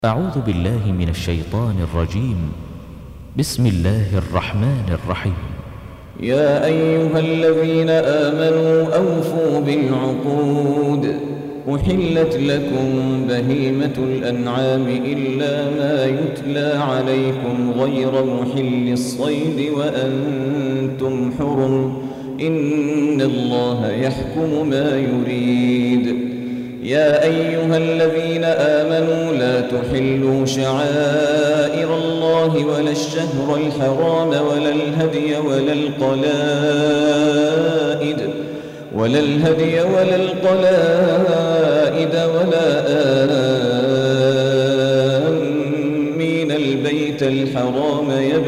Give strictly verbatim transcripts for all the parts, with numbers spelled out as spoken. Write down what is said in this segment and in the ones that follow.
أعوذ بالله من الشيطان الرجيم. بسم الله الرحمن الرحيم. يا أيها الذين آمنوا أوفوا بالعقود. أحلت لكم بهيمة الأنعام إلا ما يتلى عليكم غير محل الصيد وأنتم حرم، إن الله يحكم ما يريد. يا أيها الذين آمنوا لا تحلوا شعائر الله ولا الشهر الحرام ولا الهدي ولا القلائد ولا الهدي ولا القلائد ولا آمين البيت الحرام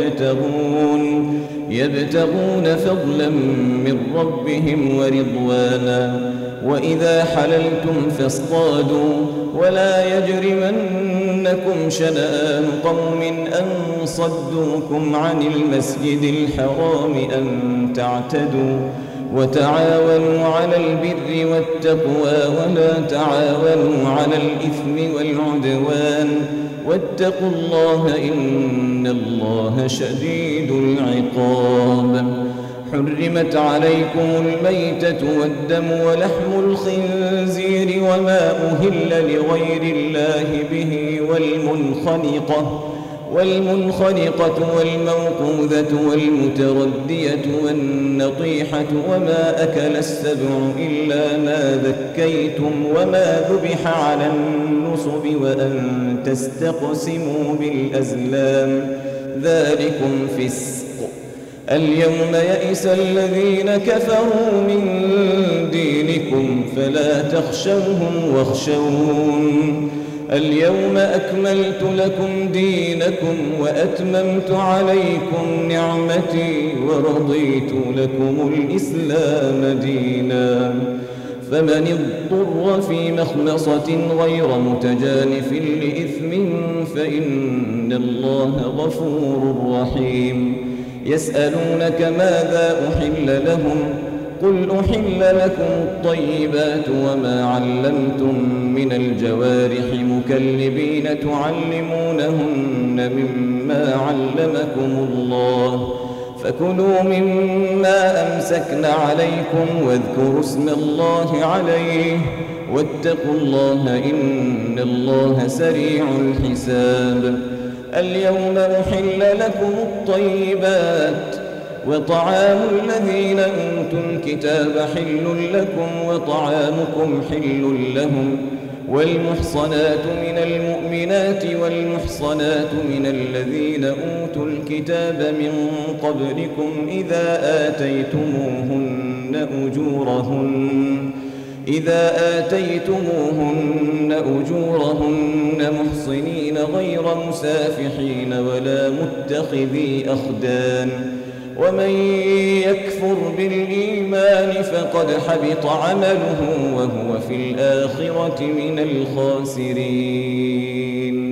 يبتغون يبتغون فضلا من ربهم ورضوانا. وإذا حللتم فاصطادوا ولا يجرمنكم شنآن قوم أن صدوكم عن المسجد الحرام أن تعتدوا. وتعاونوا على البر والتقوى ولا تعاونوا على الإثم والعدوان، واتقوا الله إن الله شديد العقاب. حرمت عليكم الميتة والدم ولحم الخنزير وما أهل لغير الله به والمنخنقة والمنخنقة والموقوذة والمتردية والنطيحة وما أكل السبع إلا ما ذكيتم وما ذبح على النصب وأن تستقسموا بالأزلام، ذلكم فسق. اليوم يئس الذين كفروا من دينكم فلا تخشوهم واخشون. اليوم أكملت لكم دينكم وأتممت عليكم نعمتي ورضيت لكم الإسلام دينا. فمن اضطر في مخمصة غير متجانف لإثم فإن الله غفور رحيم. يسألونك ماذا أحل لهم؟ قل أحل لكم الطيبات وما علمتم من الجوارح مكلبين تعلمونهن مما علمكم الله، فكلوا مما أمسكن عليكم واذكروا اسم الله عليه واتقوا الله إن الله سريع الحساب. اليوم أحل لكم الطيبات وطعام الذين أوتوا الكتاب حل لكم وطعامكم حل لهم، والمحصنات من المؤمنات والمحصنات من الذين أوتوا الكتاب من قبلكم إذا آتيتموهن أجورهن إذا آتيتموهن أجورهن محصنين غير مسافحين ولا متخذي أخدان. ومن يكفر بالإيمان فقد حبط عمله وهو في الآخرة من الخاسرين.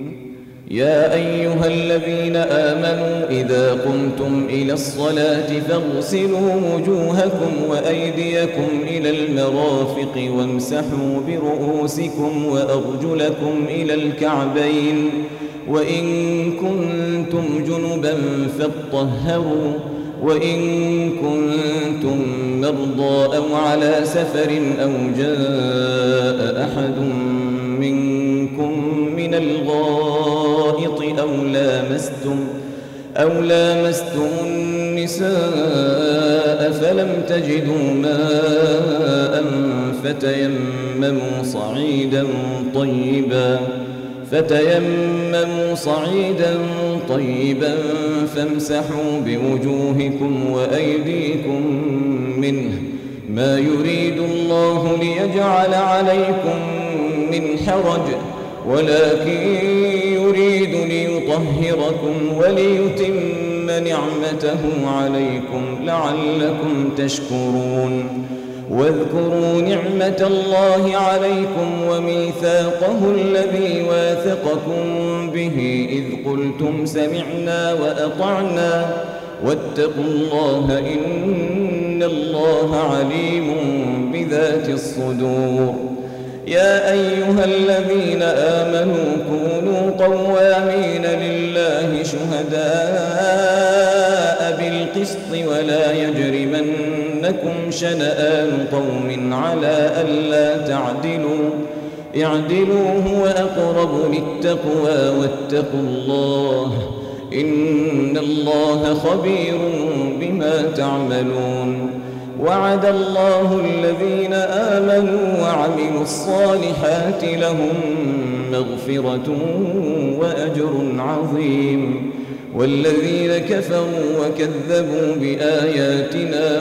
يا أيها الذين آمنوا إذا قمتم إلى الصلاة فاغسلوا وجوهكم وأيديكم إلى المرافق وامسحوا برؤوسكم وأرجلكم إلى الكعبين، وإن كنتم جنبا فاطهروا، وإن كنتم مرضى أو على سفر أو جاء أحد منكم من الغائط أو لامستم أو لامستم النساء فلم تجدوا ماء فتيمموا صعيدا طيبا فتيمموا صعيدا طيبا فامسحوا بوجوهكم وأيديكم منه، ما يريد الله ليجعل عليكم من حرج ولكن يريد ليطهركم وليتم نعمته عليكم لعلكم تشكرون. واذكروا نعمة الله عليكم وميثاقه الذي واثقكم به إذ قلتم سمعنا وأطعنا واتقوا الله إن الله عليم بذات الصدور. يا أيها الذين آمنوا كونوا قوامين لله شهداء بالقسط ولا يجرمنكم شنآن قوم على ألا تعدلوا اعدلوا هو أقرب للتقوى واتقوا الله إن الله خبير بما تعملون. وعد الله الذين آمنوا وعملوا الصالحات لهم مغفرة وأجر عظيم، والذين كفروا وكذبوا بآياتنا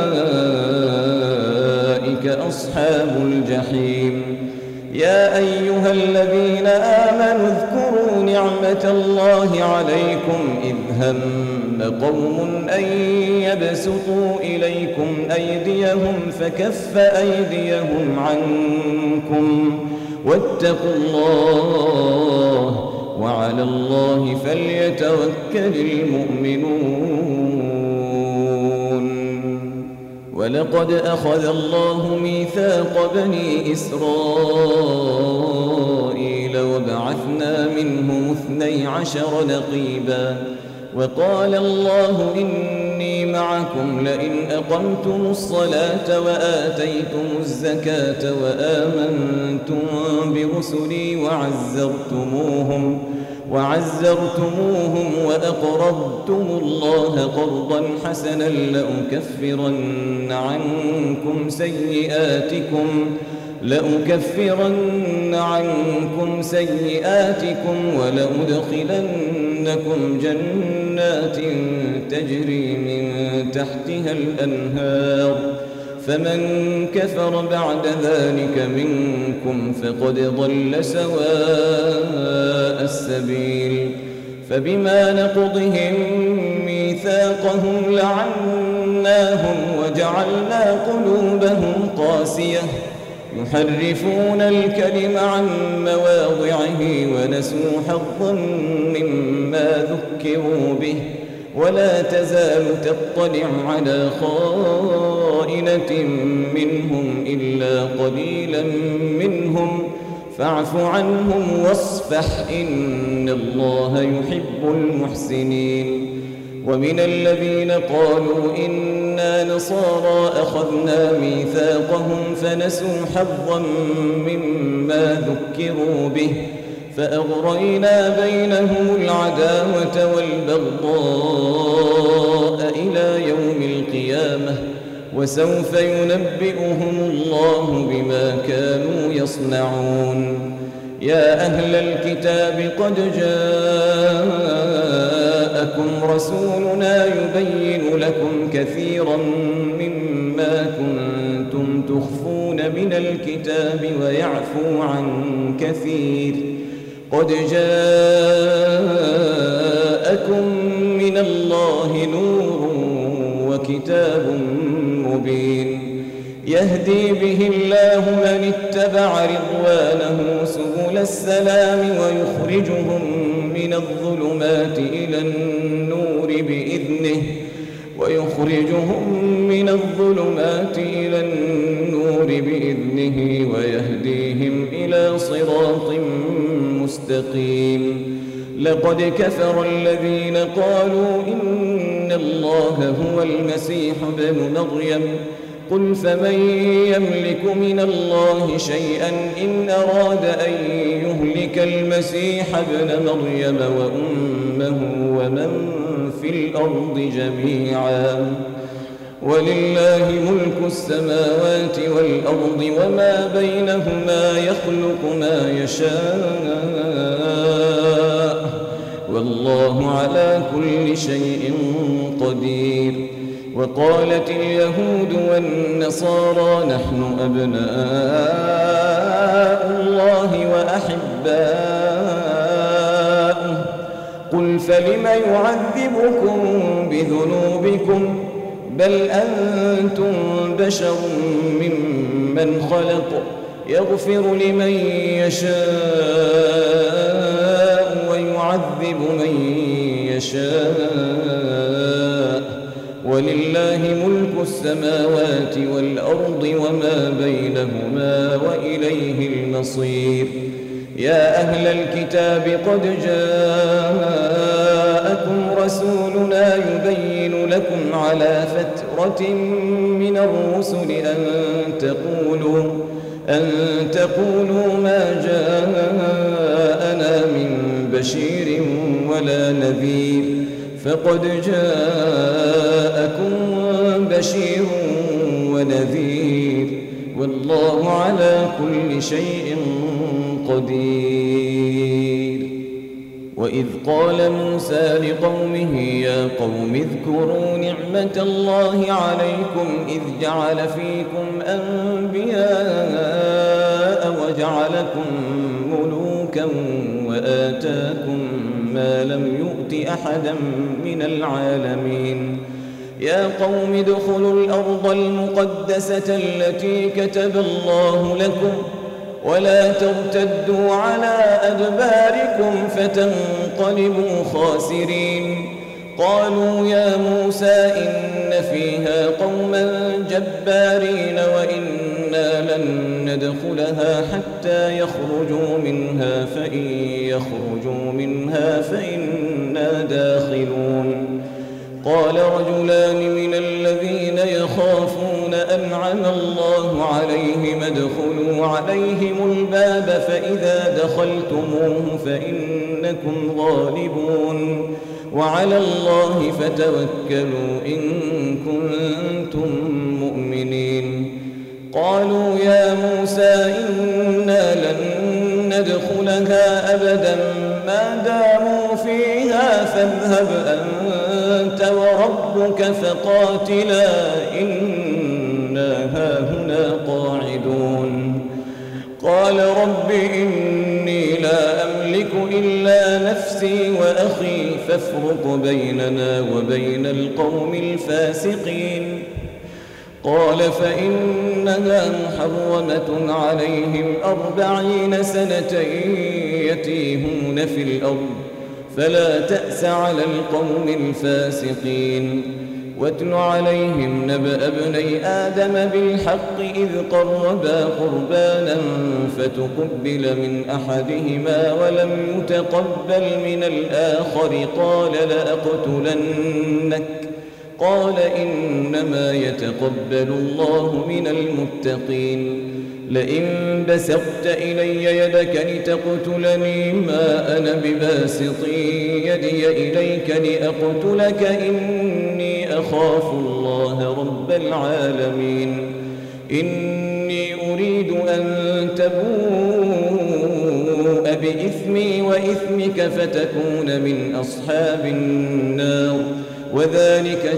أولئك أصحاب الجحيم. يا أيها الذين آمنوا اذكروا نعمة الله عليكم إذ هم قوم أن يبسطوا إليكم أيديهم فكف أيديهم عنكم واتقوا الله وعلى الله فليتوكل المؤمنون. ولقد أخذ الله ميثاق بني إسرائيل وبعثنا منهم اثني عشر نقيبا وقال الله إني معكم لئن أقمتم الصلاة وآتيتم الزكاة وآمنتم برسلي وعزرتموهم وعزرتموهم وأقرضتم الله قرضا حسنا لأكفرن عنكم سيئاتكم لأكفرن عنكم سيئاتكم ولأدخلنكم جنات تجري من تحتها الأنهار فمن كفر بعد ذلك منكم فقد ضل سواء السبيل. فبما نقضهم ميثاقهم لعناهم وجعلنا قلوبهم قاسية يحرفون الكلم عن مواضعه ونسوا حظا مما ذكروا به ولا تزال تطلع على خائنة منهم إلا قليلا منهم فاعف عنهم واصفح إن الله يحب المحسنين. ومن الذين قالوا إنا نصارى أخذنا ميثاقهم فنسوا حظا مما ذكروا به فأغرينا بينهم العداوة والبغضاء إلى يوم القيامة وسوف ينبئهم الله بما كانوا يصنعون. يا أهل الكتاب قد جاءكم رسولنا يبين لكم كثيرا مما كنتم تخفون من الكتاب ويعفو عن كثير قد جاءكم من الله نور وكتاب مبين يهدي به الله من اتبع رضوانه سبل السلام ويخرجهم من الظلمات إلى النور بإذنه ويخرجهم من الظلمات إلى النور بإذنه ويهديهم إلى صراط مستقيم. لقد كفر الذين قالوا إن الله هو المسيح ابن مريم قل فمن يملك من الله شيئا إن أراد أن يهلك المسيح ابن مريم وأمه ومن في الأرض جميعا ولله ملك السماوات والأرض وما بينهما يخلق ما يشاء والله على كل شيء قدير. وقالت اليهود والنصارى نحن أبناء الله وأحباؤه قل فلم يعذبكم بذنوبكم بل أنتم بشر ممن خلق يغفر لمن يشاء ويعذب من يشاء ولله ملك ملك السماوات والأرض وما بينهما وإليه المصير. يا أهل الكتاب قد جاءكم رسولنا يبين لكم على فترة من الرسل أن تقولوا أن تقولوا ما جاءنا من بشير ولا نذير، فقد جاءكم بشير ونذير، والله على كل شيء قدير. وإذ قال موسى لقومه يا قوم اذكروا نعمة الله عليكم إذ جعل فيكم أنبياء وجعلكم ملوكا وآتاكم ما لم يؤت أحدا من العالمين. يا قوم ادخلوا الأرض المقدسة التي كتب الله لكم ولا ترتدوا على أدباركم فتنقلبوا خاسرين. قالوا يا موسى إن فيها قوما جبارين وإنا لن ندخلها حتى يخرجوا منها فإن يخرجوا منها فإنا داخلون. قال رجلان من الذين يخافون أنعم الله عليهم ادخلوا عليهم الباب فإذا دخلتموه فإنكم غالبون وعلى الله فتوكلوا إن كنتم مؤمنين. قالوا يا موسى إنا لن ندخلها أبدا ما داموا فيها فاذهب أنت وربك فقاتلا إنا هاهنا قاعدون. قال رب إني لا أملك إلا نفسي وأخي فافرق بيننا وبين القوم الفاسقين. قال فإنها محرمة عليهم أربعين سنة يتيهون في الأرض فلا تأس على القوم الفاسقين. واتل عليهم نبأ ابني آدم بالحق إذ قربا قربانا فتقبل من أحدهما ولم يتقبل من الآخر قال لأقتلنك قال إنما يتقبل الله من المتقين. لئن بسطت إلي يدك لتقتلني ما أنا بباسط يدي إليك لأقتلك إني أخاف الله رب العالمين. إني أريد أن تبوء بإثمي وإثمك فتكون من أصحاب النار وذلك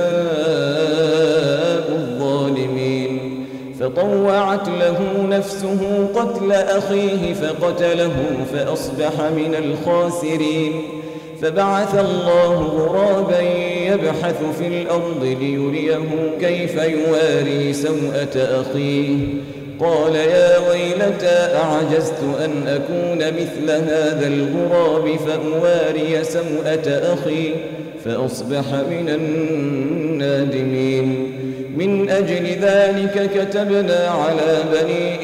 جزاء الظالمين. فطوعت له نفسه قتل أخيه فقتله فأصبح من الخاسرين. فبعث الله غرابا يبحث في الأرض ليريه كيف يواري سوءة أخيه قال يا ويلتى أعجزت أن أكون مثل هذا الغراب فأواري سوءة أخي فأصبح من النادمين. من أجل ذلك كتبنا على بني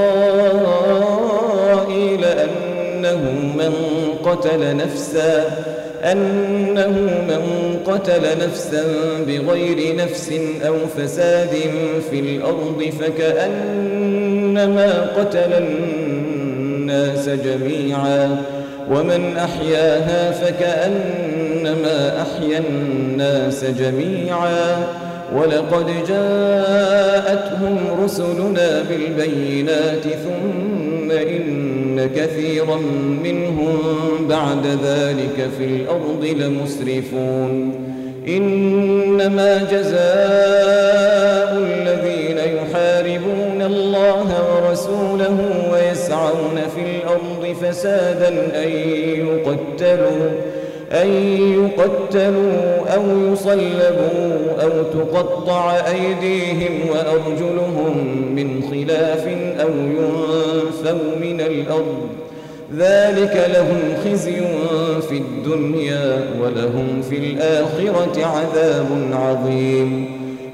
إسرائيل أنه من قتل نفسا أنه من قتل نفسا بغير نفس أو فساد في الأرض فكأنما قتل الناس جميعا ومن أحياها فكأنما أحيا الناس جميعا. ولقد جاءتهم رسلنا بالبينات ثم إن كثيرا منهم بعد ذلك في الأرض لمسرفون. إنما جزاء الذين يحاربون الله ورسوله ويسعون في الأرض فسادا أن يقتلوا أن يقتلوا أو يصلبوا أو تقطع أيديهم وأرجلهم من خلاف أو ينفوا من الأرض ذلك لهم خزي في الدنيا ولهم في الآخرة عذاب عظيم.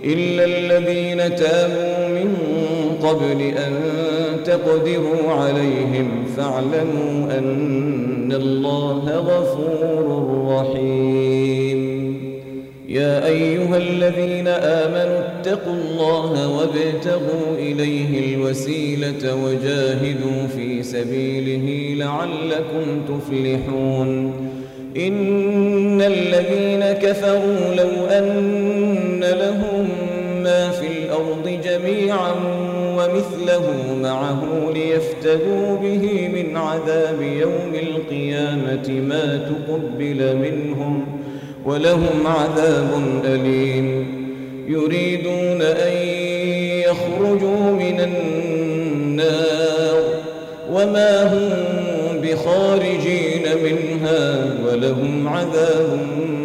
إلا الذين تابوا من قبل أن تقدروا عليهم فاعلموا أن الله غفور رحيم. يا أيها الذين آمنوا اتقوا الله وابتغوا إليه الوسيلة وجاهدوا في سبيله لعلكم تفلحون. إن الذين كفروا لو أن لهم ما في الأرض جميعا ومثله معه ليفتدوا به من عذاب يوم القيامة ما تقبل منهم ولهم عذاب أليم. يريدون أن يخرجوا من النار وما هم بخارجين منها ولهم عذاب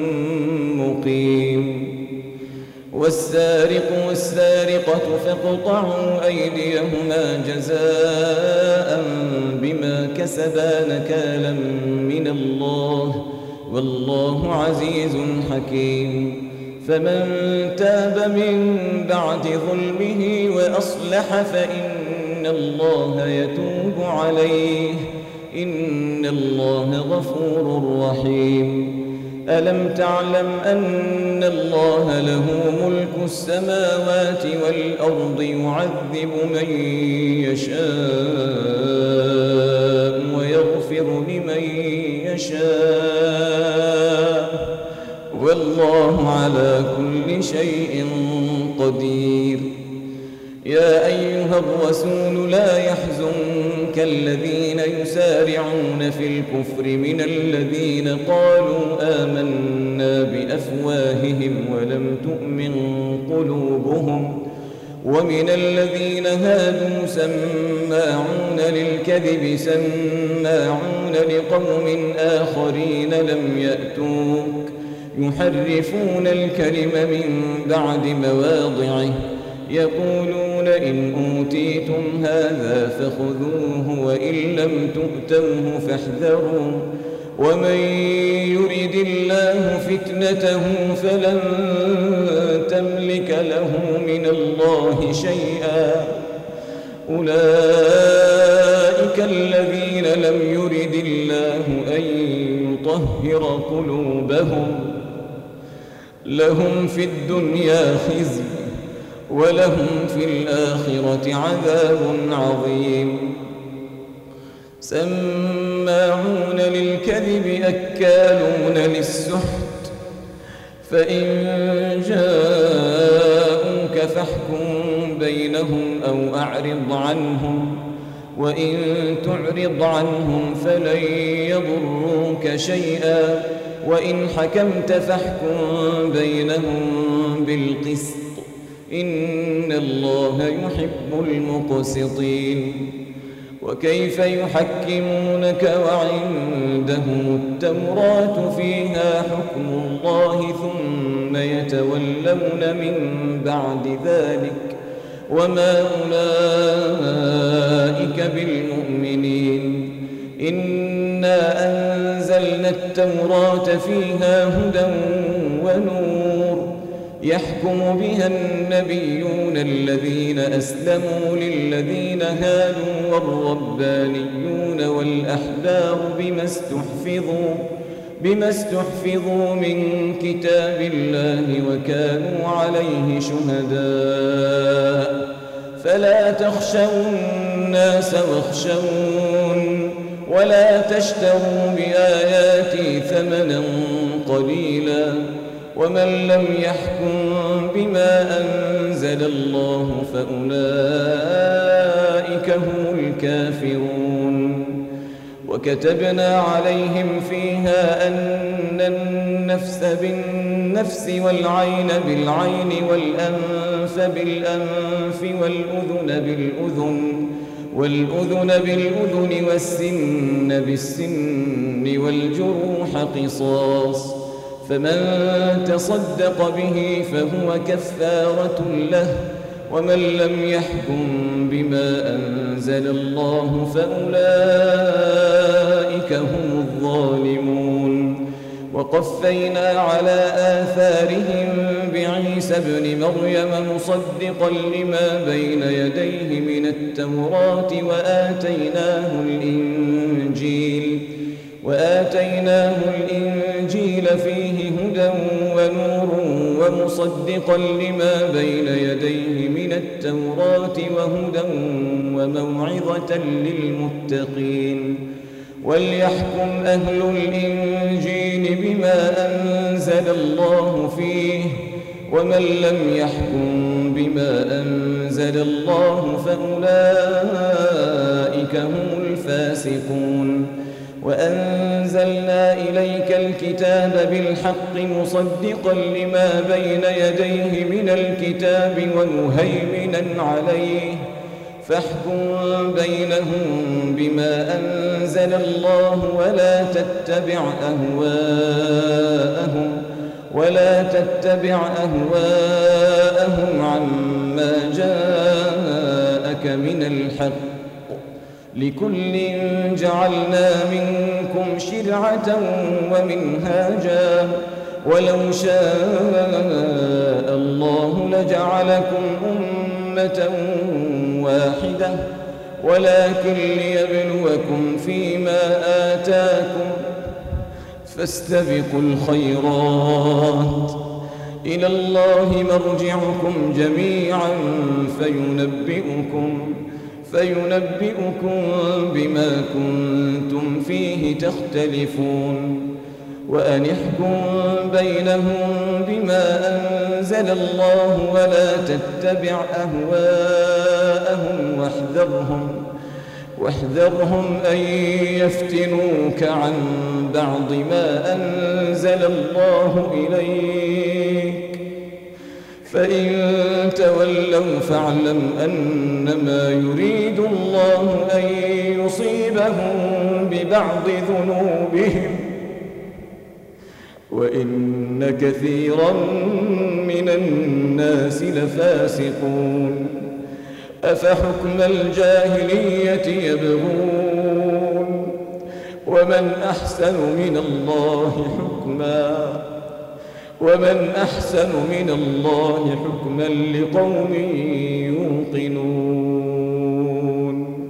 مقيم. والسارق والسارقة فاقطعوا أيديهما جزاء بما كسبا نكالا من الله والله عزيز حكيم. فمن تاب من بعد ظلمه وأصلح فإن الله يتوب عليه إن الله غفور رحيم. ألم تعلم أن الله له ملك السماوات والأرض يعذب من يشاء ويغفر لمن يشاء والله على كل شيء قدير. يا أيها الرسول لا يحزنك الذين يسارعون في الكفر من الذين قالوا آمنا بأفواههم ولم تؤمن قلوبهم ومن الذين هادوا سماعون للكذب سماعون لقوم آخرين لم يأتوك يحرفون الكلم من بعد مواضعه يقولون إن أوتيتم هذا فخذوه وإن لم تؤتوه فاحذروا ومن يرد الله فتنته فلن تملك له من الله شيئا. أولئك الذين لم يرد الله أن يطهر قلوبهم لهم في الدنيا خزي ولهم في الآخرة عذاب عظيم. سماعون للكذب أكالون للسحت فإن جاءوك فاحكم بينهم أو أعرض عنهم وإن تعرض عنهم فلن يضروك شيئا وإن حكمت فاحكم بينهم بالقسط إن الله يحب المقسطين. وكيف يحكمونك وعندهم التوراة فيها حكم الله ثم يتولون من بعد ذلك وما أولئك بالمؤمنين. إنا أنزلنا التوراة فيها هدى ونور يحكم بها النبيون الذين أسلموا للذين هادوا والربانيون والأحبار بما استحفظوا بما استحفظوا من كتاب الله وكانوا عليه شهداء. فلا تخشوا الناس واخشون ولا تشتروا بآياتي ثمنا قليلا ومن لم يحكم بما أنزل الله فأولئك هم الكافرون. وكتبنا عليهم فيها أن النفس بالنفس والعين بالعين والأنف بالأنف والأذن بالأذن والأذن بالأذن والسن بالسن والجروح قصاص فمن تصدق به فهو كفارة له ومن لم يحكم بما أنزل الله فأولئك هم الظالمون. وقفينا على آثارهم بعيسى ابن مريم مصدقا لما بين يديه من التوراة وآتيناه الإنجيل وآتيناه الإنجيل فيه هدى ونور ومصدقا لما بين يديه من التوراة وهدى وموعظة للمتقين وليحكم أهل الإنجيل بما أنزل الله فيه ومن لم يحكم بما أنزل الله فأولئك هم الفاسقون وأنزلنا إليك الكتاب بالحق مصدقا لما بين يديه من الكتاب ومهيمنا عليه فاحكم بينهم بما أنزل الله ولا تتبع أهواءهم ولا تتبع أهواءهم عما جاءك من الحق لكل جعلنا منكم شرعة ومنهاجا ولو شاء الله لجعلكم أمة واحدة ولكن ليبلوكم فيما آتاكم فاستبقوا الخيرات إلى الله مرجعكم جميعا فينبئكم فينبئكم بما كنتم فيه تختلفون وأن احكم بينهم بما أنزل الله ولا تتبع أهواءهم واحذرهم واحذرهم أن يفتنوك عن بعض ما أنزل الله إليك فإن تولوا فاعلم أنما يريد الله أن يصيبهم ببعض ذنوبهم وإن كثيرا من الناس لفاسقون أفحكم الجاهلية يبغون ومن أحسن من الله حكما ومن أحسن من الله حكما لقوم يوقنون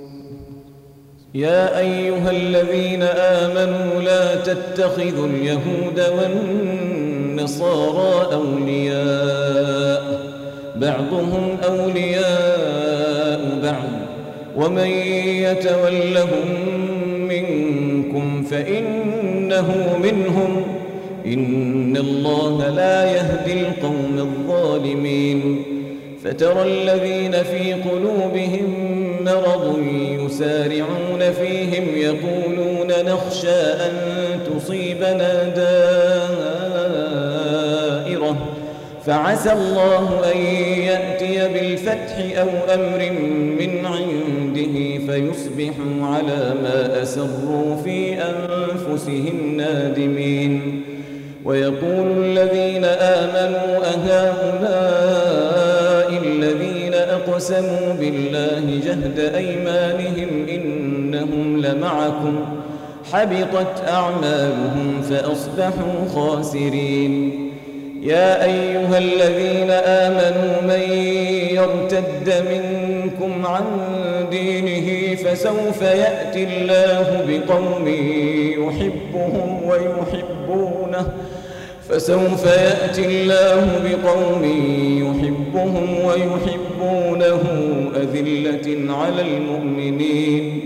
يا أيها الذين آمنوا لا تتخذوا اليهود والنصارى أولياء بعضهم أولياء بعض ومن يتولهم منكم فإنه منهم إن الله لا يهدي القوم الظالمين فترى الذين في قلوبهم مرض يسارعون فيهم يقولون نخشى أن تصيبنا دائرة فعسى الله أن يأتي بالفتح أو أمر من عنده فيصبحوا على ما أسروا في أنفسهم نادمين ويقول الذين آمنوا أهؤلاء الذين أقسموا بالله جهد أيمانهم إنهم لمعكم حبطت أعمالهم فأصبحوا خاسرين يا أيها الذين آمنوا من يرتد منكم عن دينه فسوف يأتي الله بقوم يحبهم ويحبونه فسوف يأتي الله بقوم يحبهم ويحبونه أذلة على المؤمنين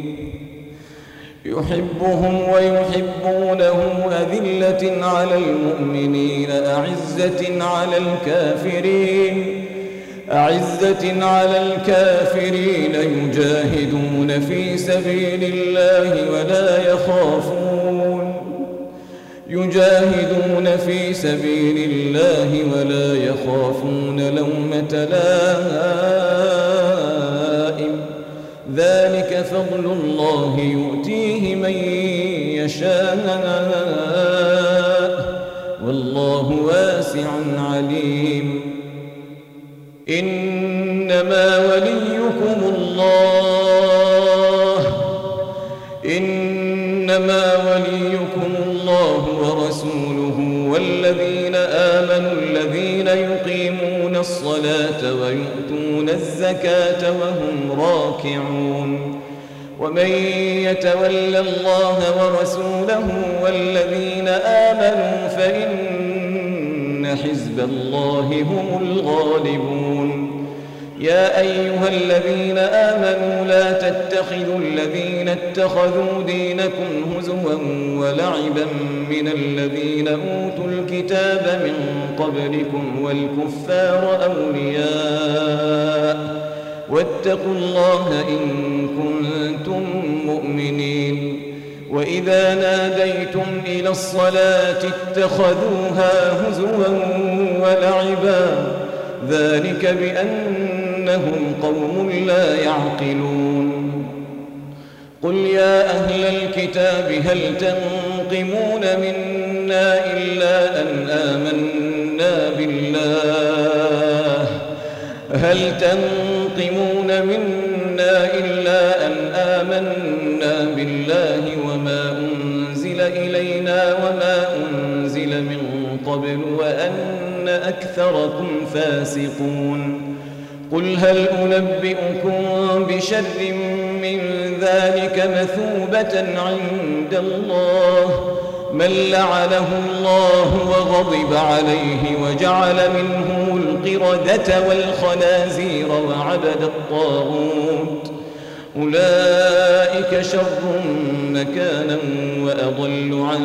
يحبهم ويحبونه أذلة على المؤمنين أعزة على الكافرين أعزة على الكافرين يجاهدون في سبيل الله ولا يخافون يجاهدون في سبيل الله ولا يخافون لومة لائم ذلك فضل الله يؤتيه من يشاء والله واسع عليم إنما وليكم الله إنما وليكم الله ورسوله والذين آمنوا الذين يقيمون الصلاة ويؤتون الزكاة وهم راكعون ومن يتول الله ورسوله والذين آمنوا فإن حزب الله هم الغالبون يا أيها الذين آمنوا لا تتخذوا الذين اتخذوا دينكم هزوا ولعبا من الذين أوتوا الكتاب من قبلكم والكفار أولياء واتقوا الله إن كنتم مؤمنين وإذا ناديتم إلى الصلاة اتخذوها هزوا ولعبا ذلك بأنهم قوم لا يعقلون قل يا أهل الكتاب هل تنقمون منا إلا أن آمنا بالله هل تنقمون منا إلا أن آمنا بالله وما أنزل إلينا وما أنزل من قبل وأن أكثركم فاسقون قل هل أنبئكم بشر من ذلك مثوبة عند الله من لعنه الله وغضب عليه وجعل منهم القردة والخنازير وعبد الطاغوت أولئك شر مكانا وأضل عن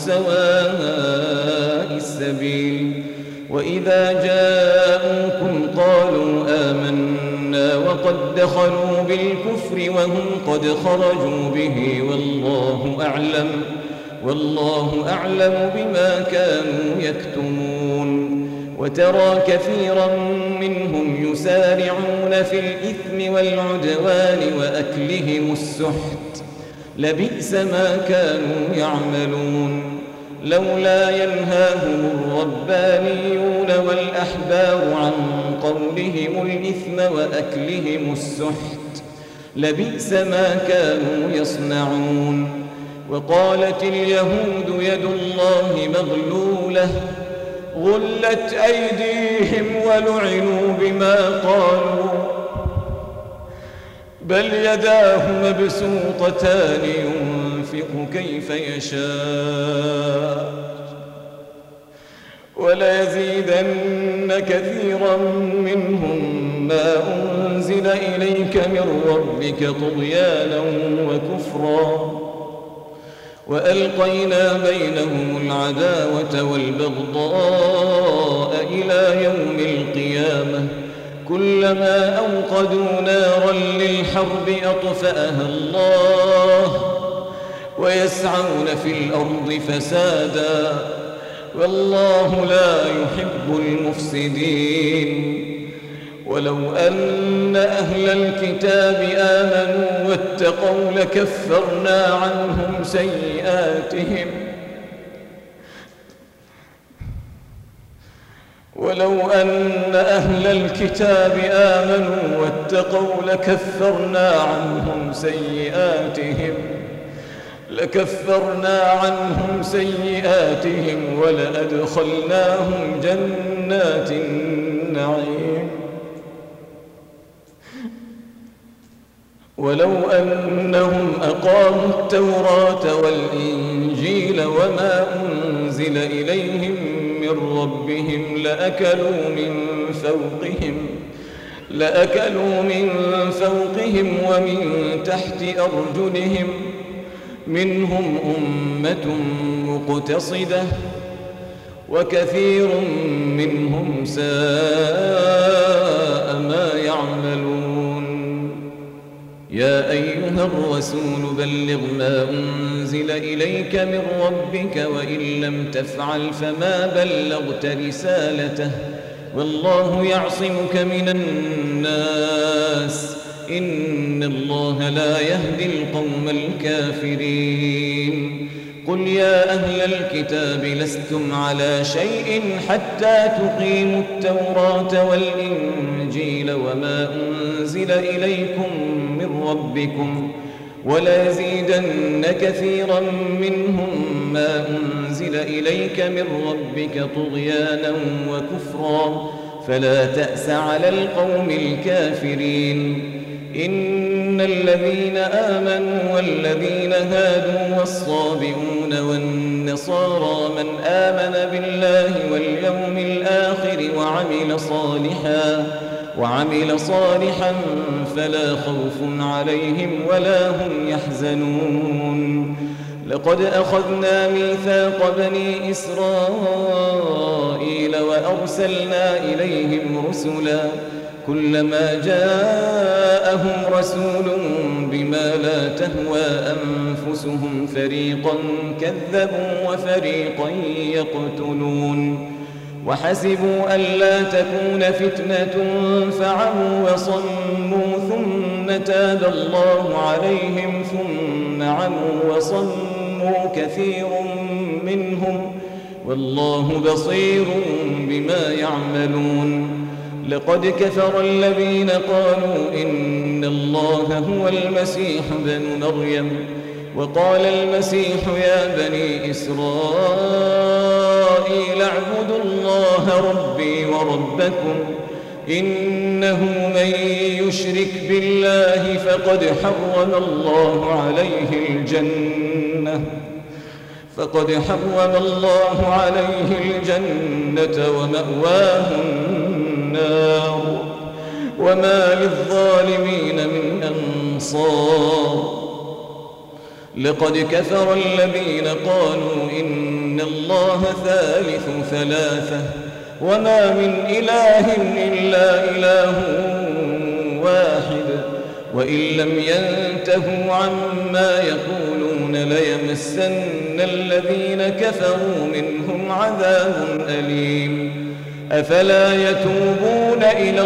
سواء السبيل وإذا جاءوكم قالوا آمنا وقد دخلوا بالكفر وهم قد خرجوا به والله أعلم والله أعلم بما كانوا يكتمون وترى كثيرا منهم يسارعون في الإثم والعدوان وأكلهم السحت لبئس ما كانوا يعملون لولا ينهاهم الربانيون والأحبار عن قولهم الإثم وأكلهم السحت لبئس ما كانوا يصنعون وقالت اليهود يد الله مغلولة غلت أيديهم ولعنوا بما قالوا بل يداه مبسوطتان ينفق كيف يشاء وليزيدن كثيرا منهم ما أنزل إليك من ربك طغيانا وكفرا وألقينا بينهم العداوة والبغضاء إلى يوم القيامة كلما أوقدوا نارا للحرب أطفأها الله ويسعون في الأرض فسادا والله لا يحب المفسدين ولو أن أهل الكتاب آمنوا واتقوا لكفرنا عنهم سيئاتهم ولو أن أهل الكتاب آمنوا واتقوا لكفرنا عنهم سيئاتهم لكفرنا عنهم سيئاتهم ولأدخلناهم جنات النعيم ولو أنهم أقاموا التوراة والإنجيل وما أنزل إليهم من ربهم لأكلوا من فوقهم لأكلوا من فوقهم ومن تحت أرجلهم منهم أمة مقتصدة وكثير منهم ساء ما يعملون يا أيها الرسول بلغ ما أنزل إليك من ربك وإن لم تفعل فما بلغت رسالته والله يعصمك من الناس إن الله لا يهدي القوم الكافرين قل يا أهل الكتاب لستم على شيء حتى تقيموا التوراة والإنجيل وما أنزل إليكم من ربكم وليزيدن كثيرا منهم ما أنزل أنزل إليك من ربك طغيانا وكفرا فلا تأس على القوم الكافرين. إن الذين آمنوا والذين هادوا والصابئون والنصارى من آمن بالله واليوم الآخر وعمل صالحا وعمل صالحا فلا خوف عليهم ولا هم يحزنون. لقد أخذنا ميثاق بني إسرائيل وأرسلنا إليهم رسلا كلما جاءهم رسول بما لا تهوى أنفسهم فريقا كذبوا وفريقا يقتلون وحسبوا ألا تكون فتنة فعموا وصموا ثم تاب الله عليهم ثم عموا وصموا كثير منهم والله بصير بما يعملون. لقد كفر الذين قالوا إن الله هو المسيح ابن مريم وقال المسيح يا بني إسرائيل اعبدوا الله ربي وربكم إنه من يشرك بالله فقد حرم الله عليه الجنة فقد حرم الله عليه الجنة ومأواه النار وما للظالمين من أنصار. لقد كفر الذين قالوا إن الله ثالث ثلاثة وما من إله إلا إله واحد وإن لم ينتهوا عما يقولون ليمسن الذين كفروا منهم عذاب أليم. أفلا يتوبون إلى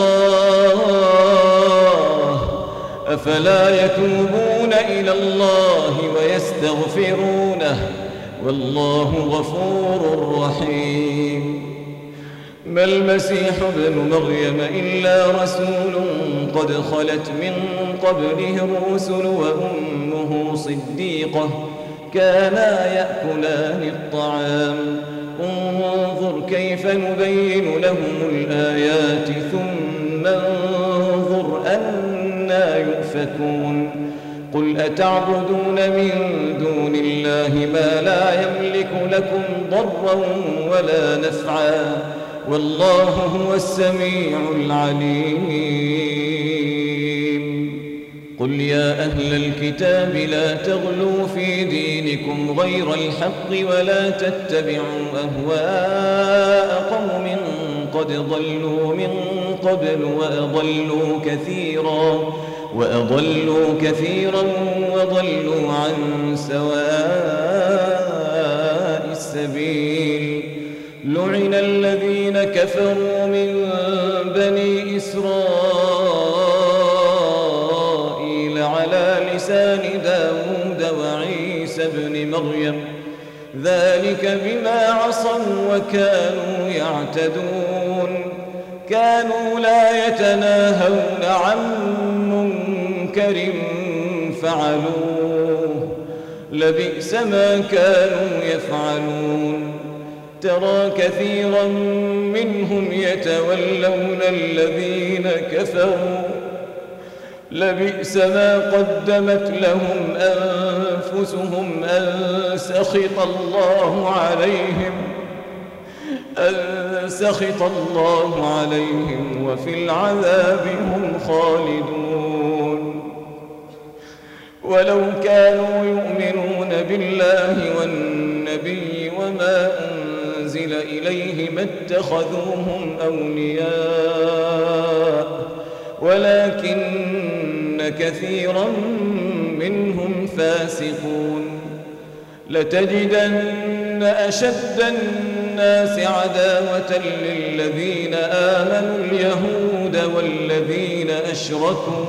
الله أفلا يتوبون إلى الله ويستغفرونه والله غفور رحيم. ما المسيح ابن مريم إلا رسول قد خلت من قبله الرسل وأمه صديقة كانا يأكلان الطعام انظر كيف نبين لهم الآيات ثم انظر أنى يؤفكون. قل أتعبدون من دون الله ما لا يملك لكم ضرا ولا نفعا والله هو السميع العليم. قل يا أهل الكتاب لا تغلوا في دينكم غير الحق ولا تتبعوا أهواء قوم قد ضلوا من قبل وأضلوا كثيرا وأضلوا كثيرا وضلوا عن سواء السبيل. لعن الذين كفروا من بني إسرائيل على لسان داود وعيسى بن مريم ذلك بما عصوا وكانوا يعتدون. كانوا لا يتناهون عن منكر فعلوه لبئس ما كانوا يفعلون. ترى كثيرا منهم يتولون الذين كفروا لبئس ما قدمت لهم أنفسهم أن سخط الله عليهم أن سخط الله عليهم وفي العذاب هم خالدون. ولو كانوا يؤمنون بالله والنبي وما أنزل إليه ما اتخذوهم أولياء ولكن كثيرا منهم فاسقون. لتجدن أشد الناس عداوة للذين آمنوا اليهود والذين أشركوا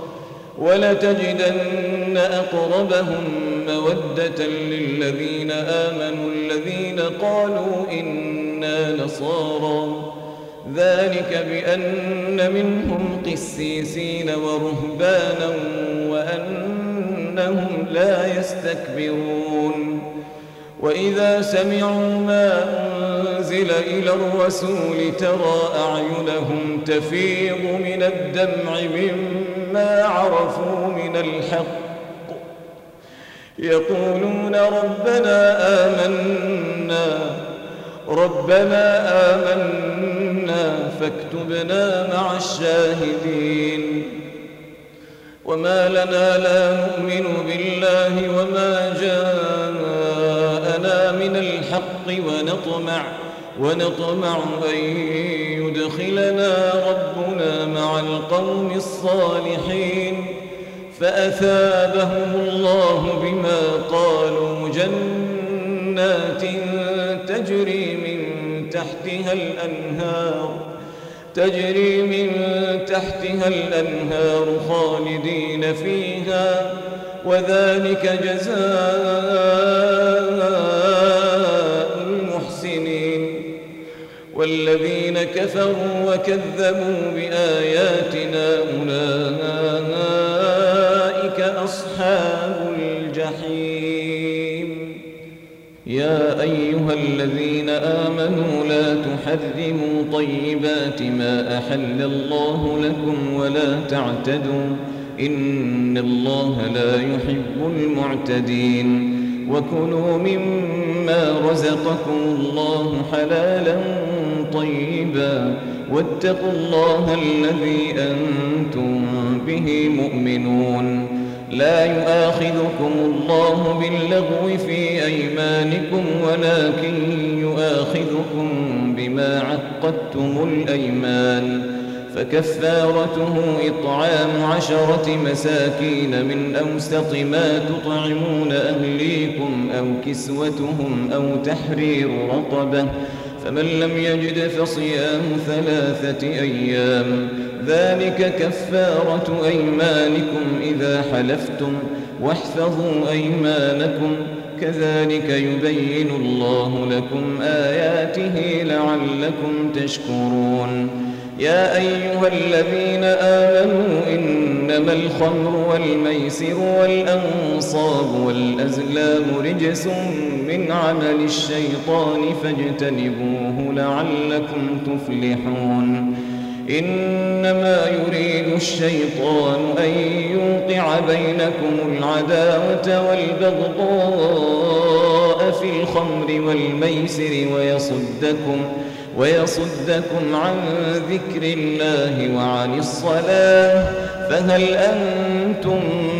ولتجدن أقربهم مودة للذين آمنوا الذين قالوا إنا نصارى ذلك بأن منهم قسيسين ورهبانا وأنهم لا يستكبرون. وإذا سمعوا ما أنزل إلى الرسول ترى أعينهم تفيض من الدمع مما عرفوا من الحق يقولون ربنا آمنا ربنا آمنا فاكتبنا مع الشاهدين وما لنا لا نؤمن بالله وما جاءنا من الحق ونطمع ونطمع أن يدخلنا ربنا مع القوم الصالحين فأثابهم الله بما قالوا جنات تجري من تحتها الأنهار تجري من تحتها الأنهار خالدين فيها وذلك جزاء المحسنين والذين كفروا وكذبوا بآياتنا أولئك أصحاب الجحيم يا أيها الذين آمنوا لا تحرموا طيبات ما أحل الله لكم ولا تعتدوا إن الله لا يحب المعتدين وكلوا مما رزقكم الله حلالا طيبا واتقوا الله الذي أنتم به مؤمنون لا يؤاخذكم الله باللغو في أيمانكم ولكن يؤاخذكم بما عقدتم الأيمان فكفارته إطعام عشرة مساكين من أوسط ما تطعمون أهليكم أو كسوتهم أو تحرير رقبة فمن لم يجد فصيام ثلاثة أيام ذلك كفارة أيمانكم إذا حلفتم واحفظوا أيمانكم كذلك يبين الله لكم آياته لعلكم تشكرون يا أيها الذين آمنوا إنما الخمر والميسر والأنصاب والأزلام رجس من عمل الشيطان فاجتنبوه لعلكم تفلحون إنما يريد الشيطان أن يوقع بينكم العداوة والبغضاء في الخمر والميسر ويصدكم ويصدكم عن ذكر الله وعن الصلاة فهل أنتم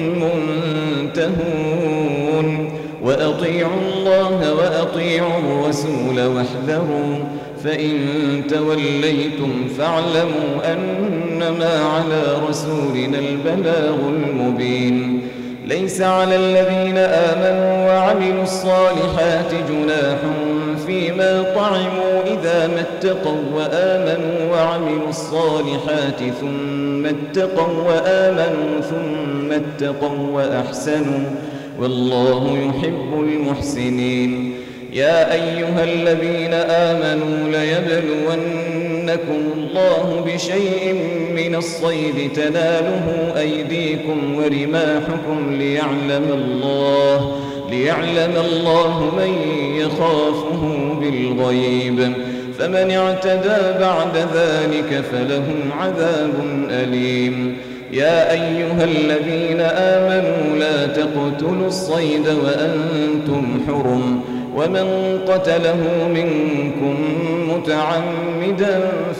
منتهون وأطيعوا الله وأطيعوا الرسول واحذروا فإن توليتم فاعلموا أنما على رسولنا البلاغ المبين ليس على الذين آمنوا وعملوا الصالحات جناح فيما طعموا إذا ما اتقوا وآمنوا وعملوا الصالحات ثم اتقوا وآمنوا ثم اتقوا وأحسنوا والله يحب المحسنين يا أيها الذين آمنوا ليبلونكم الله بشيء من الصيد تناله أيديكم ورماحكم ليعلم الله ليعلم الله من يخافه بالغيب فمن اعتدى بعد ذلك فلهم عذاب أليم يا أيها الذين آمنوا لا تقتلوا الصيد وأنتم حرم ومن قتله منكم متعمدا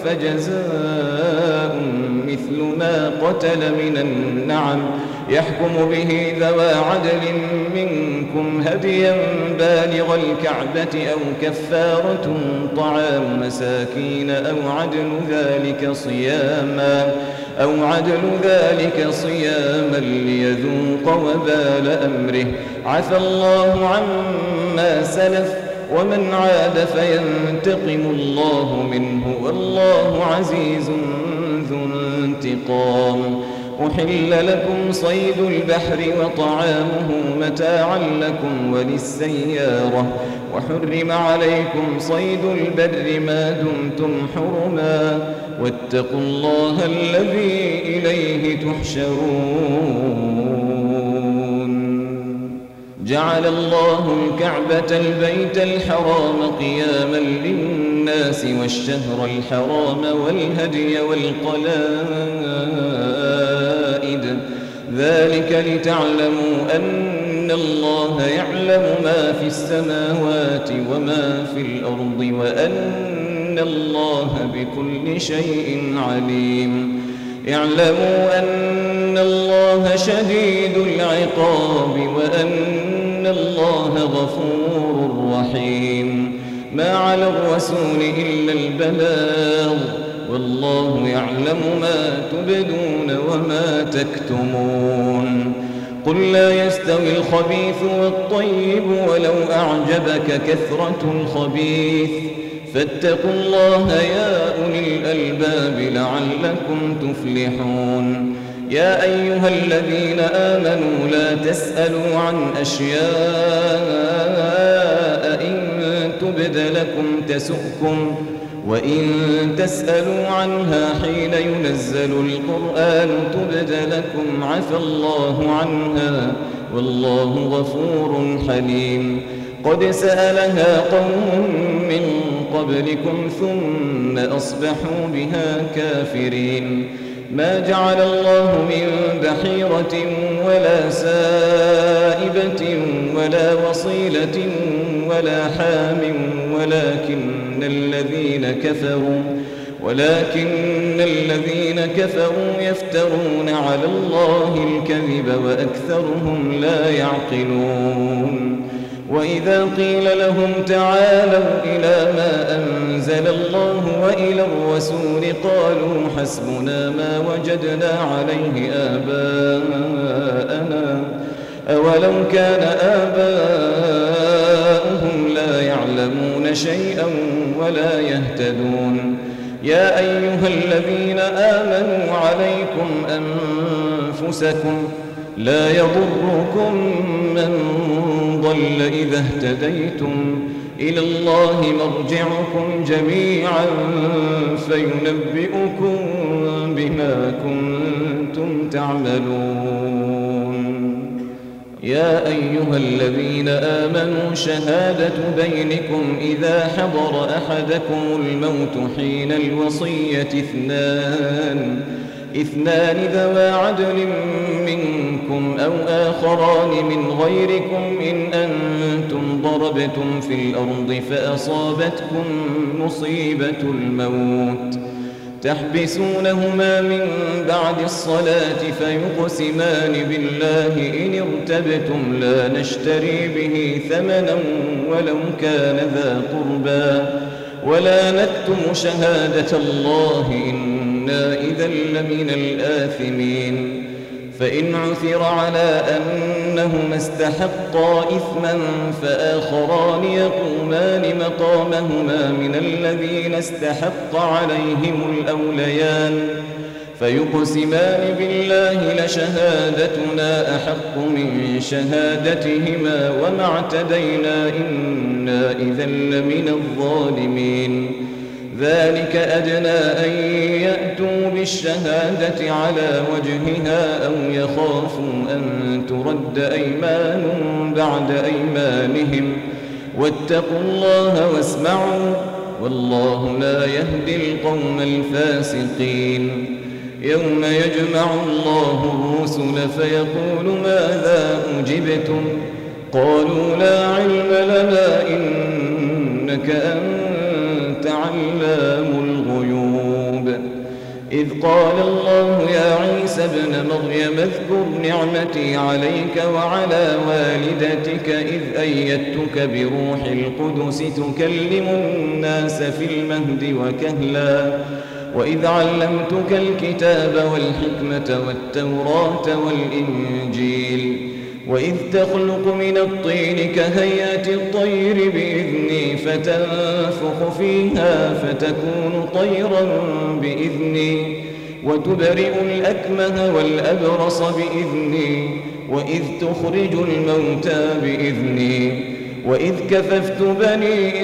فجزاء مثل ما قتل من النعم يحكم به ذوى عدل منكم هديا بالغ الكعبة أو كفارة طعام مساكين أو عدل ذلك صياما أو عدل ذلك صياما ليذوق وبال أمره عفى الله عما سلف ومن عاد فينتقم الله منه والله عزيز ذو انتقام أحل لكم صيد البحر وطعامه متاعا لكم وللسيارة وحرم عليكم صيد البر ما دمتم حرما واتقوا الله الذي إليه تحشرون جعل الله الكعبة البيت الحرام قياما للناس والشهر الحرام والهدي والقلائد ذلك لتعلموا أن الله يعلم ما في السماوات وما في الأرض وأن الله بكل شيء عليم اعلموا أن الله شديد العقاب وأن الله غفور رحيم ما على الرسول إلا البلاغ والله يعلم ما تبدون وما تكتمون قل لا يستوي الخبيث والطيب ولو أعجبك كثرة الخبيث فاتقوا الله يا أولي الألباب لعلكم تفلحون يا أيها الذين آمنوا لا تسألوا عن أشياء إن تبد لكم تسؤكم وإن تسألوا عنها حين ينزل القرآن تبد لكم عفى الله عنها والله غفور حليم قد سألها قوم من قبلكم ثم أصبحوا بها كافرين ما جعل الله من بحيرة ولا سائبة ولا وصيلة ولا حام ولكن الذين كفروا ولكن الذين كفروا يفترون على الله الكذب وأكثرهم لا يعقلون وإذا قيل لهم تعالوا إلى ما أنزل الله وإلى الرسول قالوا حسبنا ما وجدنا عليه آباءنا أولو كان آباؤهم لا يعلمون شيئا ولا يهتدون يا أيها الذين آمنوا عليكم أنفسكم لا يضركم من ضل إذا اهتديتم إلى الله مرجعكم جميعا فينبئكم بما كنتم تعملون يا أيها الذين آمنوا شهادة بينكم إذا حضر أحدكم الموت حين الوصية اثنان اثنان ذوى عدل منكم أو آخران من غيركم إن أنتم ضربتم في الأرض فأصابتكم مصيبة الموت تحبسونهما من بعد الصلاة فيقسمان بالله إن ارتبتم لا نشتري به ثمنا ولو كان ذا قربى ولا نكتم شهادة الله إنا إذا لمن الآثمين فإن عثر على أنهما استحقا إثما فآخران يقومان مقامهما من الذين استحق عليهم الأوليان فيقسمان بالله لشهادتنا أحق من شهادتهما وما اعتدينا إنا إذا لمن الظالمين ذلك أدنى أن يأتوا بالشهادة على وجهها أو يخافوا أن ترد أيمان بعد أيمانهم واتقوا الله واسمعوا والله لا يهدي القوم الفاسقين يوم يجمع الله الرسل فيقول ماذا أجبتم قالوا لا علم لنا إنك أنت علام الغيوب إذ قال الله يا عيسى ابن مريم اذكر نعمتي عليك وعلى والدتك إذ أيدتك بروح القدس تكلم الناس في المهد وكهلا وإذ علمتك الكتاب والحكمة والتوراة والإنجيل وإذ تخلق من الطين كهيئة الطير بإذني فتنفخ فيها فتكون طيرا بإذني وتبرئ الأكمه والأبرص بإذني وإذ تخرج الموتى بإذني وإذ كففت بني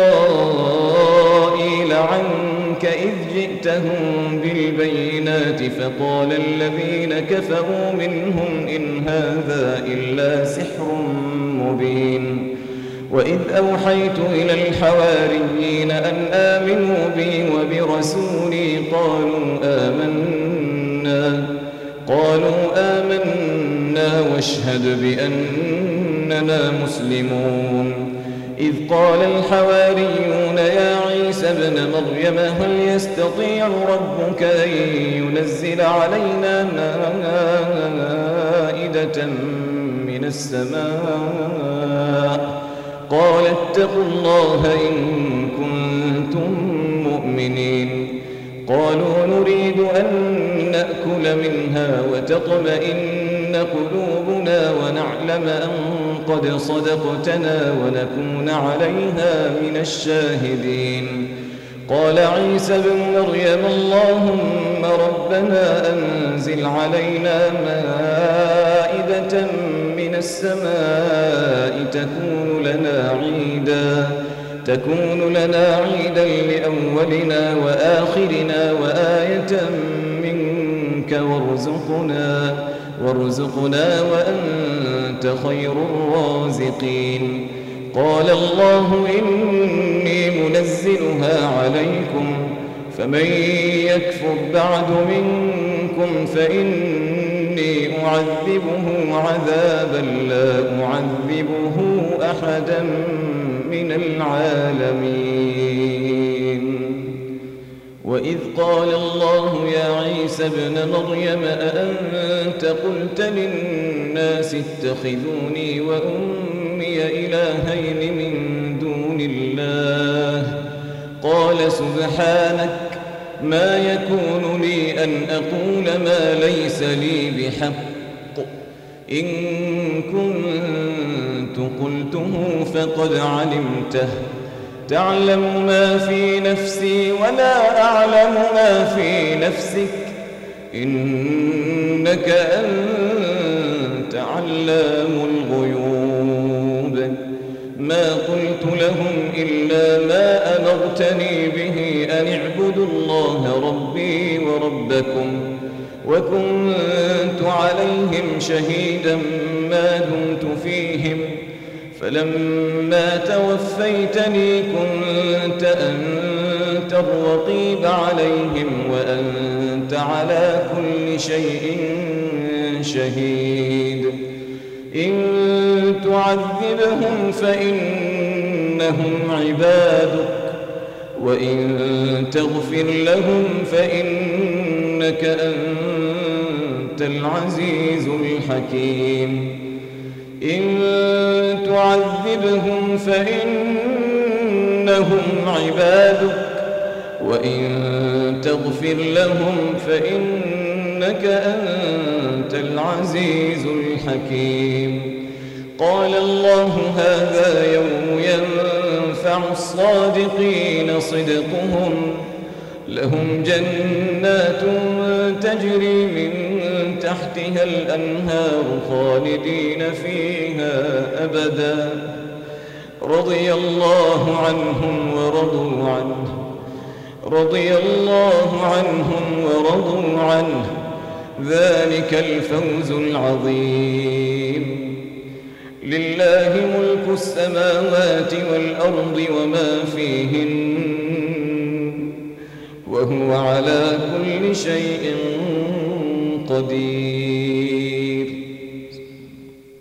إسرائيل عنك إذ جئتهم بالبينات فقال الذين كفروا منهم إن هذا إلا سحر مبين. وإذ أوحيت إلى الحواريين أن آمنوا بي وبرسولي قالوا آمنا قالوا آمنا واشهد بأننا مسلمون. إذ قال الحواريون يا عيسى ابن مريم هل يستطيع ربك أن ينزل علينا مائدة من السماء قال اتقوا الله إن كنتم مؤمنين. قالوا نريد أن نأكل منها وتطمئن قلوبنا ونعلم أن قد صدقتنا ونكون عليها من الشاهدين. قال عيسى ابن مريم اللهم ربنا أنزل علينا مائدة من السماء تكون لنا عيدا تكون لنا عيدا لأولنا وآخرنا وآية منك وارزقنا وارزقنا وأنت خير الرازقين. قال الله إني منزلها عليكم فمن يكفر بعد منكم فإني أعذبه عذابا لا أعذبه أحدا من العالمين. وإذ قال الله يا عيسى ابن مريم أأنت قلت للناس اتخذوني وأمي إلهين من دون الله قال سبحانك ما يكون لي أن أقول ما ليس لي بحق إن كنت قلته فقد علمته تعلم ما في نفسي ولا أعلم ما في نفسك إنك أنت علام الغيوب. ما قلت لهم إلا ما أمرتني به أن اعبدوا الله ربي وربكم وكنت عليهم شهيدا ما دمت فيهم فلما توفيتني كنت أنت الرقيب عليهم وأنت على كل شيء شهيد. إن تعذبهم فإنهم عبادك وإن تغفر لهم فإنك أنت العزيز الحكيم. إن تعذبهم فإنهم عبادك وإن تغفر لهم فإنك أنت العزيز الحكيم. قال الله هذا يوم ينفع الصادقين صدقهم لهم جنات تجري من تحتها الأنهار خالدين فيها أبدا رضي الله عنهم ورضوا عنه رضي الله عنهم ورضوا عنه ذلك الفوز العظيم. لله ملك السماوات والأرض وما فيهن وهو على كل شيء قدير.